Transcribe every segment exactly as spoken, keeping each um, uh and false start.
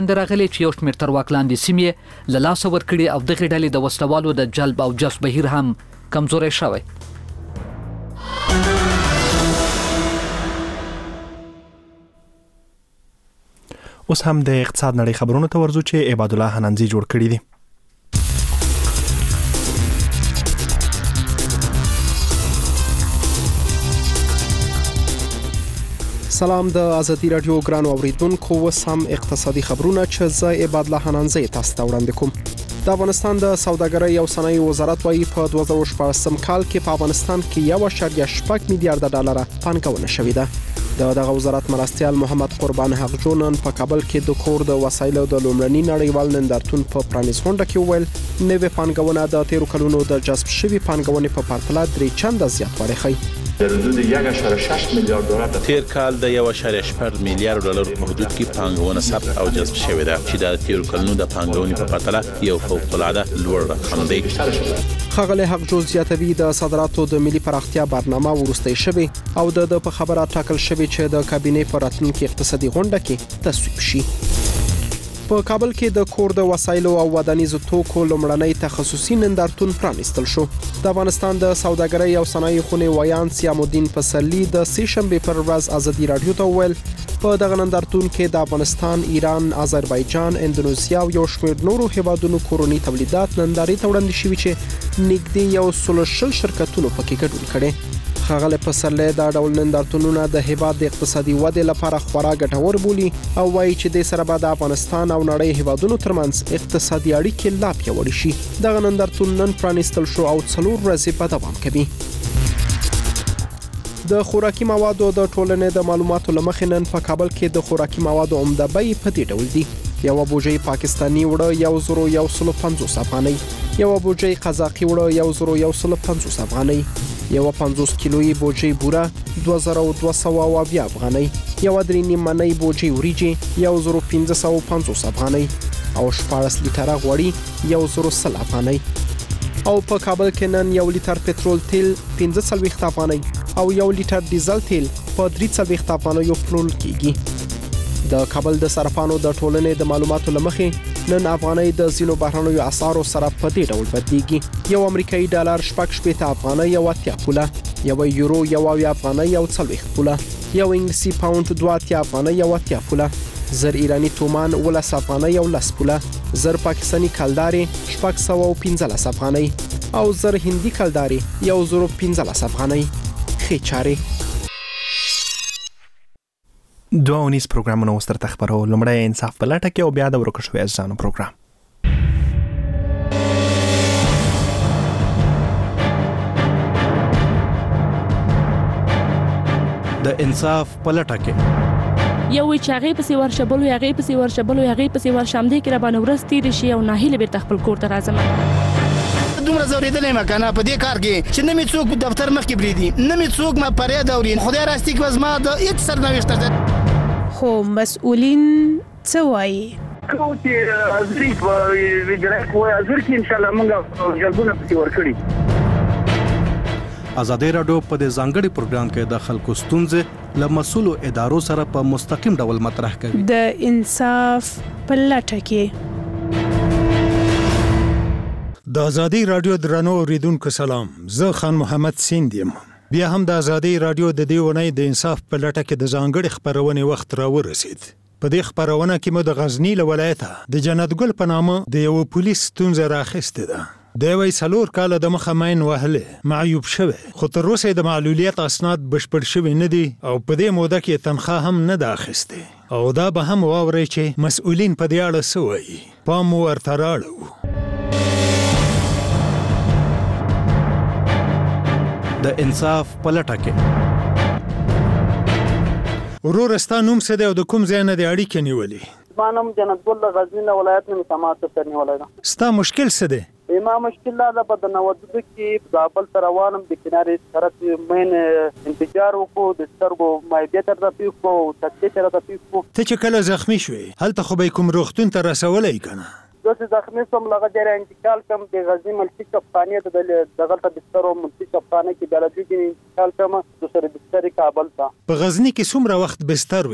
درغلي چې یو شمېر تر واک لاندې سیمې له لاسه ورکړي او دغه ډلې د وسلوالو د جلب او جذب بهیر هم کمزوري شوی. اوس هم د اقتصاد نړۍ خبرونو ته ورځو چې عباد الله حنانزي جوړ کړی دي. سلام د ازادي رادیو ګران اوریدونکو، اوس هم اقتصادي خبرونه چې زه عباد الله حنانزي تاسو ته وړاندې کوم. د افغانستان د سوداګرۍ او صنایع وزارت وايي په دوه زره شپږم کال کې په افغانستان کې یو اعشاریه شپږ میلیارډ ډالر پانګونه شوې ده. د دغه وزارت مرستیال محمد قربان حقجونن په کابل کې د کور د وسایلو د لومړني نړیوال نندارتون په پرانیز غونډه کې وویل نوې پانګونه د تیرو کلونو د جذب شوي پانګونې په پرتله درې چنده زیاتوالی ښیي. در حدود یک اشاره شش میلیارد دلار تیر کال د یو اشاره شپږ میلیارډ ډالر په حدود کې پانګونه ثبت او جذب شوې ده چې د تیر کلونو د پانګونې په پرتله یو فوق العاده لوړ رقم دی. ښاغلی حقجو زیاتوي د صادراتو د ملي پراختیا برنامه وروستۍ شوې او د په خبره ټاکل شوې چې د کابینې په راتلونکي اقتصادي غونډه کې تصویب شي. په کابل کې د کور د وسایلو او ودانیزو توکو لومړنی تخصصي نندارتون پرانیستل شو. د افغانستان د سوداګرۍ او صنایع خونې ویان سیام الدین پسرلی د سې شنبې پر ورځ ازادي رادیو ته وویل په دغه نندارتون کې د افغانستان، ایران، آذربایجان، اندونیزیا او یو شمېر نورو هیوادونو کورونی تولیدات نندارې ته وړاندې شوي چې نږدې یو سل شل شرکتونو پکې ګډون کړي. ښاغلی پسرلی دا ډول نندارتونونه د هیواد د اقتصادي ودې لپاره خورا ګټور بولي او وایي چې د سره به د افغانستان او نړۍ هیوادونو ترمنځ اقتصادي اړیکې لا پیاوړې شي. دغه نندارتون نن پرانیستل شو او څلور ورځې به دوام کوي. د خوراکي موادو د ټولنې د معلوماتو لمخې نن په کابل کې د خوراکي موادو عمده بیې په دې ډول دي: یو بوجۍ پاکستاني وړه یو زرو یو سل پنځوس افغانۍ، یو بوجۍ قزاقي وړه یو زرو یو سل پنځوس افغانۍ، یو پنځوس کیلویي بوجۍ بوره دوه زره دوه سوه اویا افغانۍ، یو درې نیمنۍ بوجۍ وریجې یو زرو پنځه سوه پنځوس افغانۍ او شپاړس لیټره غوړي یو زرو سل افغانۍ. او په کابل کې نن یو لیټر پټرول تیل پنځه څلوېښت افغانۍ او یو لیټر ډیزل تیل په درې څلوېښت افغانیو پلورل کیږي. د کابل د صرافانو د ټولنې د معلوماتو لمخې نن افغانۍ د ځینو بهرنیو اسعارو سره په دې ډول بدلیږي: یو امریکایي ډالر شپږ شپېته افغانۍ او اتیا پوله، یو یورو یو اویا افغانۍ او څلوېښت پوله، یو انګلیسي پاونډ دوه اتیا افغانۍ او اتیا پوله، زر ایرانی تومان ولس افغانۍ او لس پوله، زر پاکستاني کلدارې شپږ سوه پنځلس افغانۍ او زر هندي کلدارې یو زرو پنځلس افغانۍ. ښې چارې. دوه اونیز پروګرامونه اوس درته خبرو. لومړی انصاف په لټه کې او بیا د ورکو شویو عزیزانو پروګرام. د انصاف په لټه کې یو چې هغه پسې ورشه بل هغه پسې ورشه بل هغه پسې ورشه هم دې کې را باندې ورځ تېرې شي او ناهیله بیرته خپل کور ته راځم. دومره زورېدلی یم کنه په دې کار کې چې نه مې څوک دفتر مخکې پرېږدي، نه مې څوک ما فریاد اوري. خدای راستي کې زما د هېڅ سرنوشت ده. خو مسؤلین څه وایي؟ کوم چې حاضري په اجرایه کوی حاضر کې انشاءالله موږ جلبونه پسې ورکړي. ازادي رادیو په دې ځانګړي پروګرام کې د خلکو ستونزې له مسؤلو ادارو سره په مستقیم ډول مطرح کوي. د انصاف په لټه کې. د ازادي رادیو درنو اوریدونکو سلام، زه خان محمد سیند یم. بیا هم د ازادي رادیو د دې ونې د انصاف په لټه کې د ځانګړي خبرونې وخت راورسید. په دې خبرونه کې مو د غزنی له ولایته د جنت ګل په نامه د یو پولیس ستونزه راخسته ده. د یوې څلور کاله د مخه ماین وهلې معیوب شوی، خو تر اوسه د معلولیت اسناد بشپړ شوي نه دي او په دې موده کې تنخواه هم نه ده اخیستې. او دا به هم واورئ چې مسؤلین په دې اړه څه وایي. پام مو ورته راړو. د انصاف په لټه کې. ورور ستا نوم څه دی او د کوم ځای نه د اړیکې نیولې؟ زما نوم جنت ګل د غزني له ولایت نه مې تماس سره نیولی ده. ستا مشکل څه دی؟ ما مشکل دا ده په د نودوده کې زابل ته روانم، د کنارې سړک مین انتظار وکړو، د سترګو مایبیه ته راته پیښ کړو او تکلیف ته راته پیښ کړو. ته چې کله زخمي شوې هلته خو به یې کوم روغتون ته رسولی که نه؟ زه چې زخمي شوم له هغه ځایه انتقال کړم د غزني ملکي چپخانې ته، دغلته بستر و ملکي چپخانه کې بیا له دوی کې انتقال کړم دوسرې بسترې کابل ته. په غزني کې څومره وخت بستر وې؟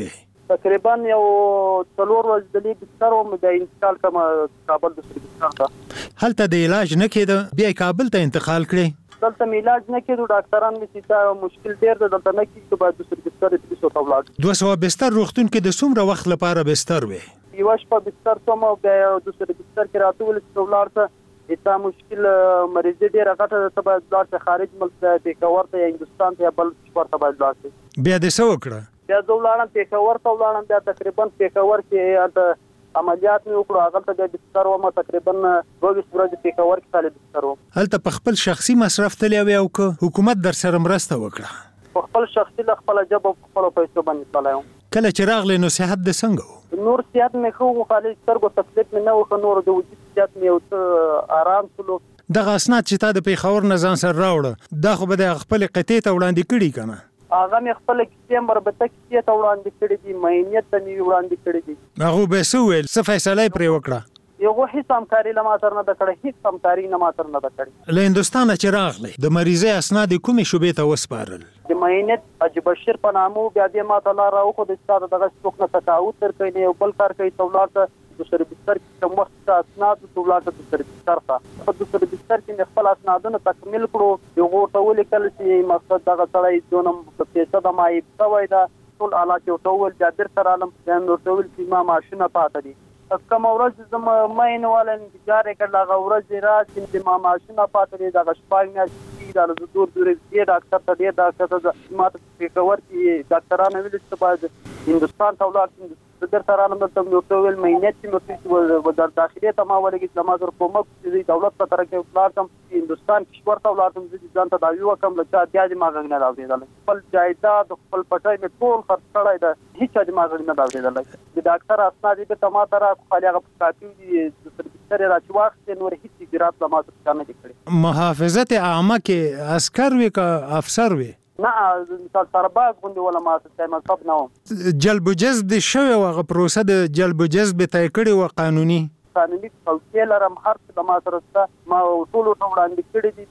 تقریبا یو څلور ورځې د لیک بستر وم د انتقال کوم کابل د بستر ته هلته د علاج نه کېده بیا کابل ته انتقال کړې دلته علاج نه کېدو ډاکټران مې چې دا مشکل ډېر دی دلته نه کېږي باید د بستر ته څو ولاړ دوه سوه بستر روغتون کې د څومره وخت لپاره بستر وي یو شپه بستر ته مو بیا د بستر کې راتول څو ولاړ ته دا مشکل مریض ډېر غټه ته باید لاړ خارج ملک ته پیښور ته یا هندستان ته یا بل څه ته باید لاړ بیا د څه وکړه بیا زه ولاړم پیښور ته ولاړم بیا تقریبا پیښور کې د عملیات مې وکړو هغه ته بیا بستر وم تقریبا دوه ویشت ورځې پیښور کې طالب بستر وم هلته په خپل شخصي مصرف تللی وې او که حکومت در سره مرسته وکړه په خپل شخصي له خپله ژبه په خپلو پیسو باندې تللی وم کله چې راغلی نو صحت د څنګه نور صحت مې ښه و خالي سترګو تکلیف مې نه و ښه نور د وجود صحت مې یو څه آرام شولو دغه اسناد چې تا د پیښور نه ځان سره راوړه دا خو به د خپلې قطعې ته وړاندې کړي که نه هغه مې خپله کیسې مربوطه کیسې ته وړاندې کړي دي معاینت ته مې وړاندې کړي دي هغو به یې څه وویل څه فیصله یې پرې وکړه یو هیڅ همکاري له ما سره نه ده کړې هیڅ همکاري نه ما سره نه ده کړې له هندوستانه چې راغلی د مریضۍ اسناد یې کومې شعبې ته وسپارل د معاینت حاجي بشیر په نامه بیا دې ما ته لار راوښود چې تا د دغه څوک نه تقاعد درکوي نه یو بل کار کوي ته ولاړ ته دوسرې بستر کې کوم وخت ته اسناد ته ولاړ ته دوسرې بستر ته په دوسرې بستر کې مې خپل اسنادونه تکمیل کړو یو ورته ولیکل چې مقصد دغه سړی دونه پیسه د معیب شوی ده ټول حالات یې ورته وویل بیا بېرته رالم بیا مې ورته وویل چې ما معاشونه پاته دي کومه ورځ زه مین والا انتظار یې کړل هغه ورځ راشي چې ما معاشونه پاته دي دغه شپږ میاشتې دا زه دور دور دې ډاکټر ته ډېر ډاکټر ته ما ته پیښور کې ډاکټرانو ویلي چې باید هندوستان ته ولاړ زه درته رالم دلته مې ورته وویل معاینت چې مې وزارت داخلې ته ما ولګېد چې ما سره کومک چې دولت په طرف کې ولاړ شم هندوستان کشور ته ولاړ شم زه چې ځان ته دعوې وکړم له چا بیا دې ما غږ نه دی اورېدلی خپل جایداد خپل پټی مې ټول خرڅ کړی ده هېچ چا دې ما غږ نه دی اورېدلی د ډاکټر اسناد یې بېرته ما ته راکړو خالي هغه په کاپي دي بستر یې را چې واخېستې نور هېڅ اجرات له ما څخه نه دي کړي محافظت عامه کې عسکر وي که افسر وي نه مثال سرباز غوندې ولا ما څه مذهب نه وم جلب و جذب دې شوی و هغه پروسه د جلب و جذب یې طی کړې وه قانوني قانوني توصیې لرم هر څه د ما سره شته ما ټولو ته وړاندې کړي دي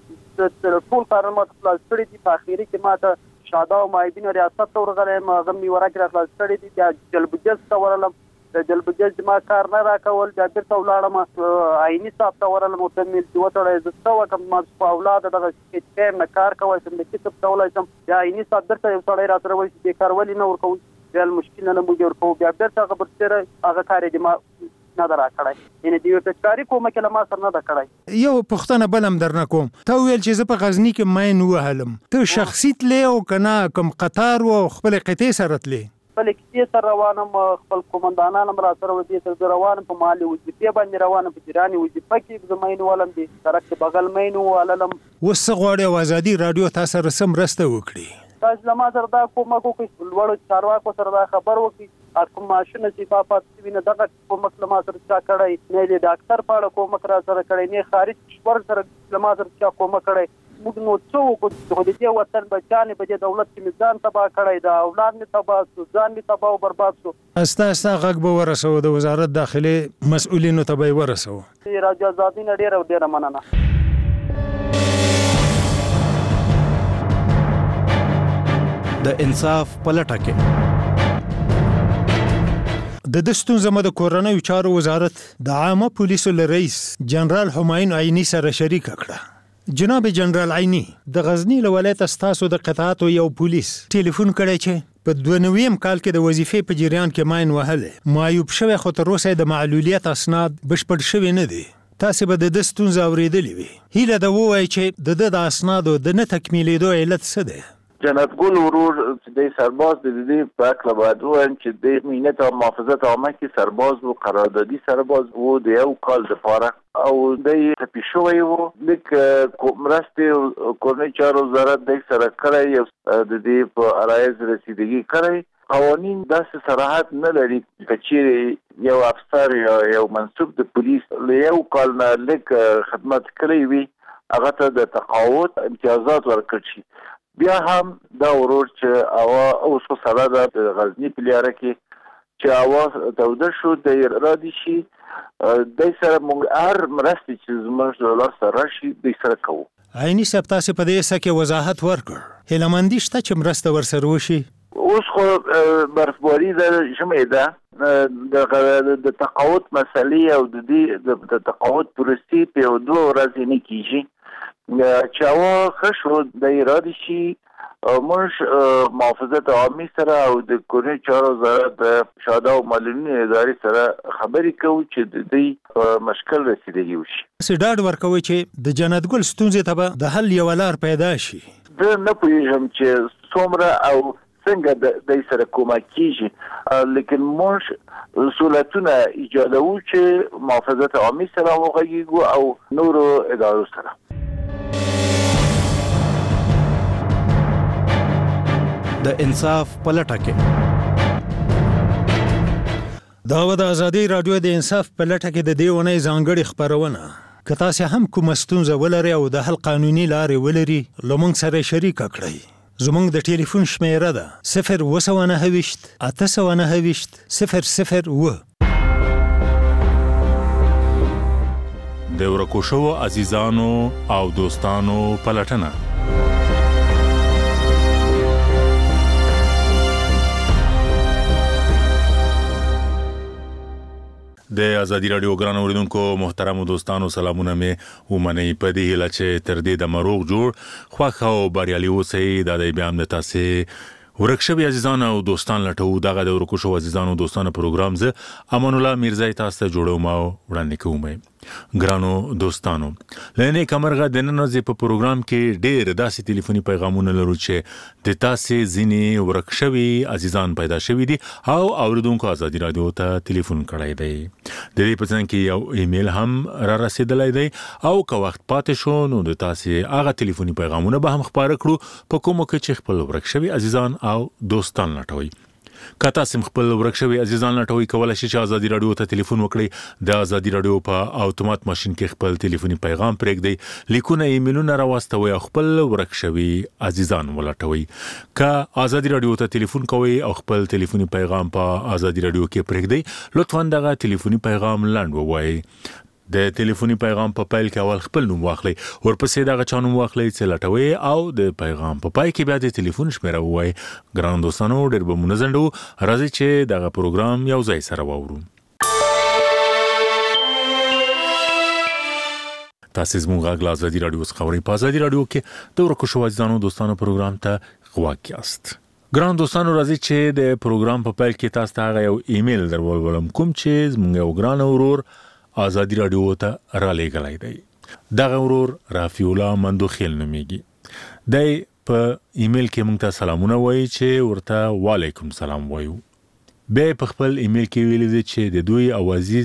دا ټول کارونه ما ته خلاص کړي دي په اخري کې ما ته شاده او معیبینو ریاست ته ورغلی یم هغه مې ورکې را خلاص کړي دي بیا جلب و جذب ته ورغلم د جلب و جذب ما کار نه راکول بیا بېرته ولاړم عیني صاحب ته ورغلم ورته مې ویل چې وتړی زه څه وکړم ما په اولاده دغه ټایم نه کار کولی شم د کسب کولی شم بیا عیني صاحب درته یو سړی را سره وایي چې بېکار ولې نه ورکوو بیا مشکل نه موږ ورکوو بیا بېرته هغه برسېره هغه کار یې د ما نه ده راکړی یعنې د یو تکراري کومک یې له ما سره نه ده کړی یو پوښتنه بل هم درنه کوم تا وویل چې زه په غزني کې ماین ووهلم ته شخصي تلې او که نه کوم قطار و او خپلې قطعې سره تلې خپلې کیسې سره روانم خپل قومندانان هم را سره و دې سره زه روانم په محلي وظیفې باندې روانم په جیراني وظیفه کې زه مین ولم د سړک د بغل مین ووهلم اوس څه غواړې او ازادي راډیو تا سره څه مرسته وکړي تاسو له ما سره دا کومک وکړئ لوړو چارواکو سره دا خبر وکړي کوم معاشونه چې تا پاتې شوي نه دغه کومک له ما سره چا کړی نه یې د ډاکټر په اړه کومک را سره کړی نه خارج کشور سره له ما سره چا کومک کړی موږ نو څه وکړو خو د دې وطن بچیانې په دې دولت کې مې ځان تباه کړی ده اولاد مې تباه شو ځان مې تباه او برباد شو ستا ستا غږ به ورسوو د وزارت داخلې مسؤلینو ته به یې ورسوو راجو ازادي نه ډېره ډېره مننه د انصاف په لټه کې د د ستونزه مو د کورنیو چارو وزارت د عامه پولیسو له رئیس جنرال همایون عیني سره شریکه کړه جناب جنرال عیني د غزني له ولایته ستاسو د قطعاتو یو پولیس ټلیفون کړی چې په دوه نویم کال کې د وظیفې په جریان کې ماین وهلې معیوب شوی خو تر اوسه د معلولیت اسناد بشپړ شوي نه دي تاسې به د ده ستونزه اورېدلې وي هیله ده ووایي چې د ده د اسنادو د نه تکمیلېدو علت څه دی جناب ګل ورور چې د سرباز د دې په اړه باید ووایم چې د امنیت او محافظت عامه کې سرباز و قراردادي سرباز و د یو کال دپاره او د تپي شوی و لیک مرستې کورنۍ چارو وزارت د سره کړی د دې په عرایض رسیدګي کړی قوانین داسې صراحت نه لري چې چیرې یو افسر یا یو منصوب د پولیس له یو کال نه لیک خدمت کړی وي هغه ته د تقاعد امتیازات ورکړل شي بیا هم دا ورور چې اوا اوس په سره د غزني په لاره کې چې اوا توده شو د ارادي شي د سره موږ هر مرستې چې زموږ له لاسه سره شي د سره کوو عیني صاحب تاسو په دې څه کې وضاحت ورکړ هیله مندي شته چې مرسته ورسره وشي اوس خو برفباری د ژمي ده د تقاعد مسلې او د دې د تقاعد پروسې په یو دوه ورځې نه کیږي چې هوا ښه شو د اراده شي موږ محافظت عامه سره او د کورنۍ چارو وزارت د شاده او معلولینو ادارې سره خبرې کوو چې د دې مشکل رسیدګي وشي. سډاډ ورکوي چې د جنت ګل ستونزې ته به د حل یو لار پیدا شي. زه نه پوهېږم چې څومره او څنګه د سره کومک کیږي لیکن موږ اصولتونه ایجادوو چې محافظت عامه سره وغږیږو او نورو ادارو سره. د انصاف پلټه کې دا و د ازادي رادیو د انصاف پلټه کې د دې ونې ځانګړي خبرونه که تاسو هم کوم ستونزه ولرئ او د حل قانوني لارې ولري لمونږ سره شریک کړئ. زمونږ د ټلیفون شمیره ده صفر اوه سوه نهه ویشت اته سوه نهه ویشت صفر صفر اوه. د ورکو شوو عزیزانو او دوستانو پلټنه د ازادي رادیو ګران اوریدونکو محترم دوستانو سلامونه مې ومنئ په دې هیله چې تر دې د مروغ جوړ خوښ او بریالي اوسئ. دا د بیا د تاسې ورک شوي عزیزان او دوستان لټو دغه د ورکو شوو عزیزانو دوستانو پروګرام زه امان الله میرزای تاسو ته جوړوم او وړاندې کوم. ګرانو دوستانو لنې کمرغه د نن ورځې په پروګرام کې ډېر داسې ټلیفوني پیغامونه لرو چې د تاسې ځینې ورک شوي عزیزان پیدا شوي دي او اوریدونکو ازادي رادیو ته ټلیفون کړی دی. د دې په ځان کې یو ایمیل هم را رسیدلی دی او که وخت پاتې شو نو د تاسې هغه ټلیفوني پیغامونه به هم خپاره کړو په کومو کې چې خپل ورک شوي عزیزان او دوستان لټوي. که تاسو خپل ورک شوي عزیزان لټوي کولای شئ چې ازادي رادیو ته ټلیفون وکړئ. د ازادي رادیو په اتومات ماشين کې خپل ټلیفوني پیغام پرېږدئ، لیکونه ایمیلونه راواستوي او خپل ورک شوي عزیزان ولټوي. که ازادي رادیو ته ټلیفون کوئ او خپل ټلیفوني پیغام په ازادي رادیو کې پرېږدئ لطفا دغه ټلیفوني پیغام لنډ ووایئ. د ټلیفوني پیغام په پیل کې اول خپل نوم واخلئ، ورپسې دغه چا نوم واخلئ چې لټوي او د پیغام په پای کې بیا د ټلیفون شمیره ووایئ. ګران دوستانو ډېر به مو نه ځنډو، راځئ چې دغه پروګرام یو ځای سره واورو. تاسو زموږ غږ له ازادي رادیو څخه اورئ. په ازادي رادیو کې د ورکو شوو عزیزانو دوستانو پروګرام ته غوږ یاست. ګران دوستانو راځئ چې د پروګرام په پیل کې تاسو ته هغه یو ایمیل درولم کوم چې زموږ یو ګران ورور ازادي رادیو ته را لېږلی دی. دغه ورور رافیع الله مندوخیل نومیږي. دی په ایمیل کې موږ ته سلامونه وایي چې ورته وعلیکم سلام وایو. بیا په خپل ایمیل کې ویلي دی چې د دوی اوازي